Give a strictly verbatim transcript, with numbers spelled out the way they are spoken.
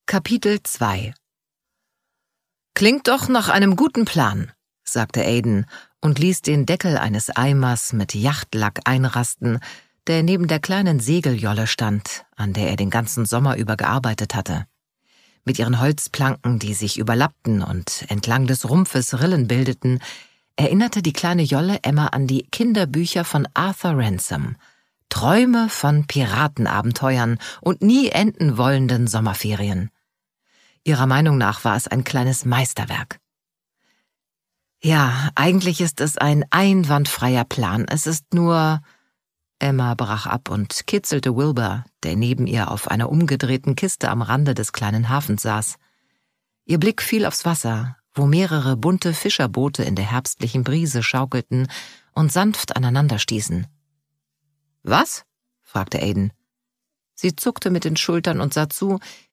Kapitel zwei. »Klingt doch nach einem guten Plan«, sagte Aiden und ließ den Deckel eines Eimers mit Yachtlack einrasten, der neben der kleinen Segeljolle stand, an der er den ganzen Sommer über gearbeitet hatte. Mit ihren Holzplanken, die sich überlappten und entlang des Rumpfes Rillen bildeten, erinnerte die kleine Jolle Emma an die Kinderbücher von Arthur Ransom, Träume von Piratenabenteuern und nie enden wollenden Sommerferien. Ihrer Meinung nach war es ein kleines Meisterwerk. »Ja, eigentlich ist es ein einwandfreier Plan. Es ist nur...« Emma brach ab und kitzelte Wilbur, der neben ihr auf einer umgedrehten Kiste am Rande des kleinen Hafens saß. Ihr Blick fiel aufs Wasser, wo mehrere bunte Fischerboote in der herbstlichen Brise schaukelten und sanft aneinander stießen. »Was?« fragte Aiden. Sie zuckte mit den Schultern und sah zu,